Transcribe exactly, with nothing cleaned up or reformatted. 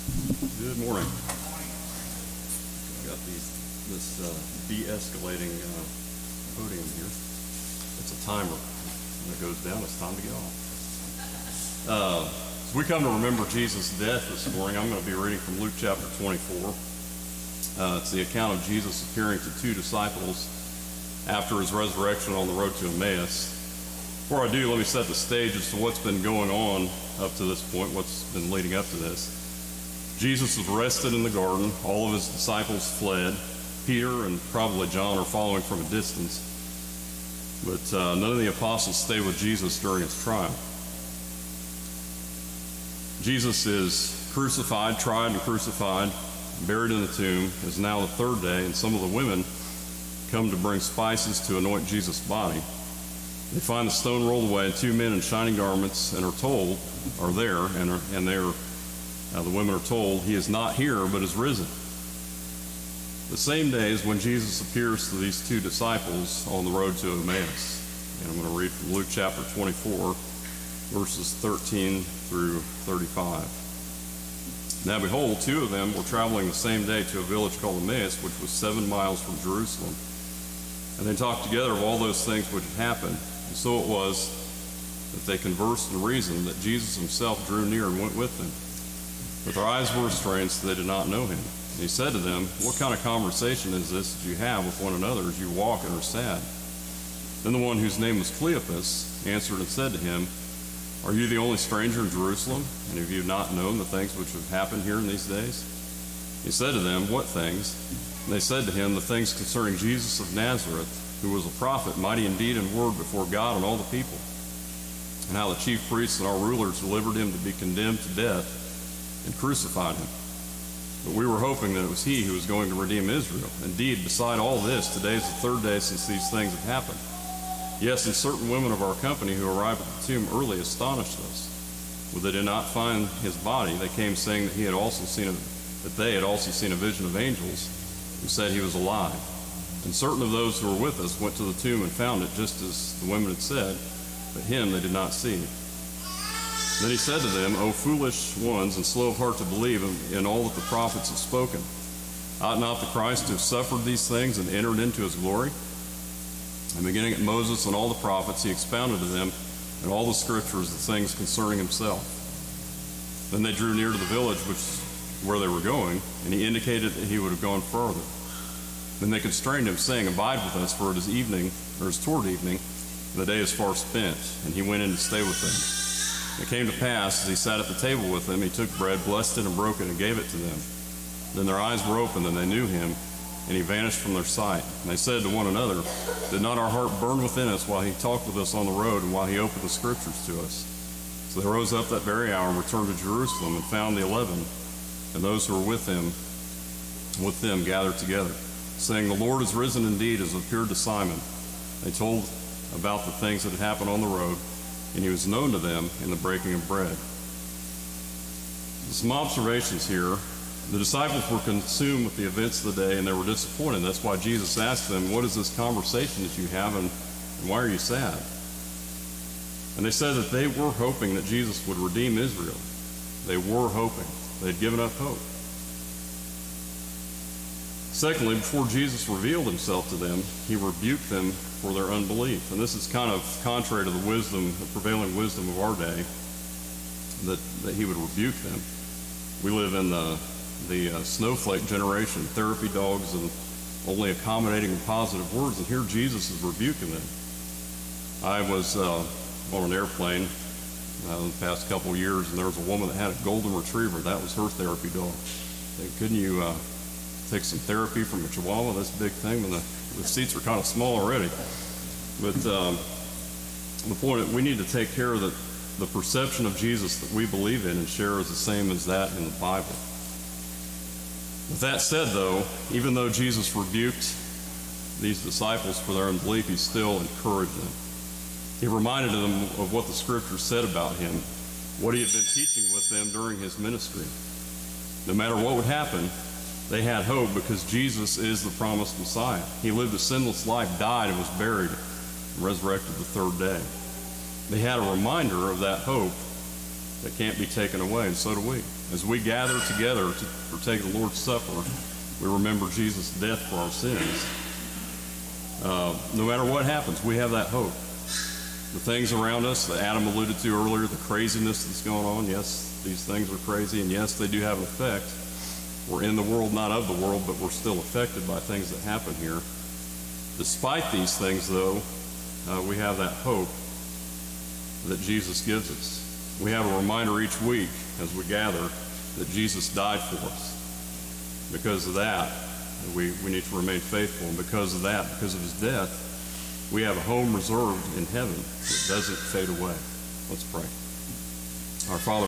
Good morning. Got these this uh, de-escalating uh, podium here. It's a timer. When it goes down, it's time to get off. Uh, as we come to remember Jesus' death this morning, I'm going to be reading from Luke chapter twenty-four. Uh, it's the account of Jesus appearing to two disciples after his resurrection on the road to Emmaus. Before I do, let me set the stage as to what's been going on up to this point, what's been leading up to this. Jesus was arrested in the garden. All of his disciples fled. Peter and probably John are following from a distance. But uh, none of the apostles stayed with Jesus during his trial. Jesus is crucified, tried and crucified, buried in the tomb. It's now the third day, and some of the women come to bring spices to anoint Jesus' body. They find the stone rolled away, and two men in shining garments and are told, are there, and, are, and they're, uh, the women are told, he is not here, but is risen. The same day is when Jesus appears to these two disciples on the road to Emmaus. And I'm going to read from Luke chapter twenty-four, verses thirteen through thirty-five. Now behold, two of them were traveling the same day to a village called Emmaus, which was seven miles from Jerusalem. And they talked together of all those things which had happened. And so it was that they conversed and reasoned that Jesus himself drew near and went with them. But their eyes were restrained, so they did not know him. And he said to them, "What kind of conversation is this that you have with one another as you walk and are sad?" Then the one whose name was Cleopas answered and said to him, "Are you the only stranger in Jerusalem? And have you not known the things which have happened here in these days?" He said to them, "What things?" And they said to him, "The things concerning Jesus of Nazareth, who was a prophet, mighty in deed and word before God and all the people, and how the chief priests and our rulers delivered him to be condemned to death and crucified him. But we were hoping that it was he who was going to redeem Israel. Indeed, beside all this, today is the third day since these things have happened. Yes, and certain women of our company who arrived at the tomb early astonished us. When they did not find his body, they came saying that he had also seen a, that they had also seen a vision of angels who said he was alive. And certain of those who were with us went to the tomb and found it just as the women had said, but him they did not see." Then he said to them, "O foolish ones, and slow of heart to believe in, in all that the prophets have spoken. Ought not the Christ to have suffered these things and entered into his glory?" And beginning at Moses and all the prophets, he expounded to them in all the scriptures the things concerning himself. Then they drew near to the village which where they were going, and he indicated that he would have gone further. Then they constrained him, saying, "Abide with us, for it is evening, or is toward evening, and the day is far spent." And he went in to stay with them. It came to pass, as he sat at the table with them, he took bread, blessed it, and broke it, and gave it to them. Then their eyes were opened, and they knew him, and he vanished from their sight. And they said to one another, "Did not our heart burn within us while he talked with us on the road, and while he opened the scriptures to us?" So they rose up that very hour and returned to Jerusalem, and found the eleven, and those who were with him, with them gathered together, saying, "The Lord is risen indeed, as appeared to Simon." They told about the things that had happened on the road, and he was known to them in the breaking of bread. Some observations here. The disciples were consumed with the events of the day, and they were disappointed. That's why Jesus asked them, "What is this conversation that you have, and, and why are you sad?" And they said that they were hoping that Jesus would redeem Israel. They were hoping. They'd given up hope. Secondly, before Jesus revealed himself to them, he rebuked them for their unbelief. And this is kind of contrary to the wisdom, the prevailing wisdom of our day, that, that he would rebuke them. We live in the, the uh, snowflake generation, therapy dogs and only accommodating and positive words, and here Jesus is rebuking them. I was uh, on an airplane uh, in the past couple of years, and there was a woman that had a golden retriever. That was her therapy dog. They, couldn't you uh, take some therapy from a Chihuahua? That's a big thing, but the, the seats are kind of small already. But um, the point, we need to take care of the, the perception of Jesus that we believe in and share is the same as that in the Bible. With that said, though, even though Jesus rebuked these disciples for their unbelief, he still encouraged them. He reminded them of what the scriptures said about him, what he had been teaching with them during his ministry. No matter what would happen, they had hope because Jesus is the promised Messiah. He lived a sinless life, died, and was buried, and resurrected the third day. They had a reminder of that hope that can't be taken away, and so do we. As we gather together to partake of the Lord's Supper, we remember Jesus' death for our sins. Uh, no matter what happens, we have that hope. The things around us that Adam alluded to earlier, the craziness that's going on, yes, these things are crazy, and yes, they do have an effect. We're in the world, not of the world, but we're still affected by things that happen here. Despite these things, though, uh, we have that hope that Jesus gives us. We have a reminder each week as we gather that Jesus died for us. Because of that, we, we need to remain faithful. And because of that, because of his death, we have a home reserved in heaven that doesn't fade away. Let's pray. Our Father,